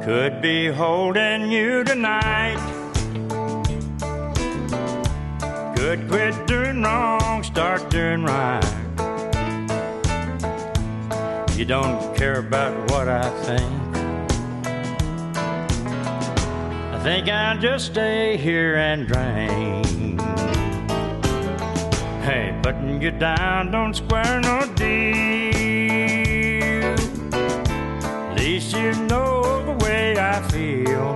could be holding you tonight. Could quit doing wrong, start doing right. You don't care about what I think. I think I'll just stay here and drink. Hey, putting you down don't square no deal. At least you know the way I feel.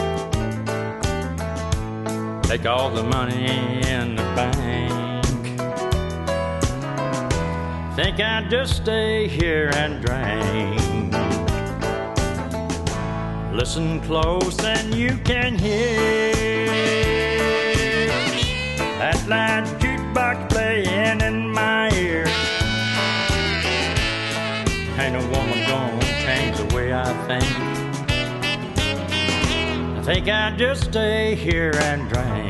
Take all the money in the bank. Think I'd just stay here and drink. Listen close and you can hear that loud jukebox playing in my ear. Ain't a woman gonna change the way I think. I think I'd just stay here and drink.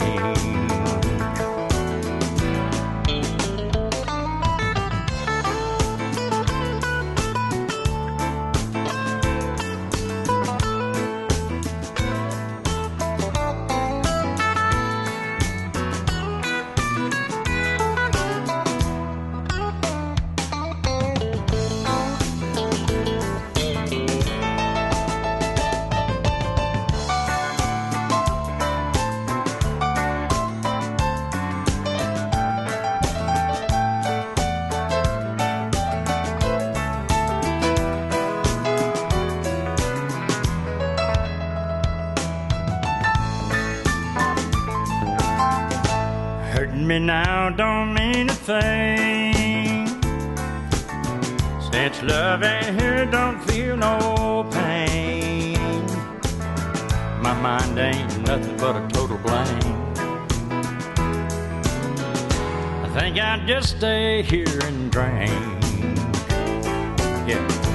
Hurting me now don't mean a thing. Since love ain't here, don't feel no pain. My mind ain't nothing but a total blank. I think I'd just stay here and drink. Yeah.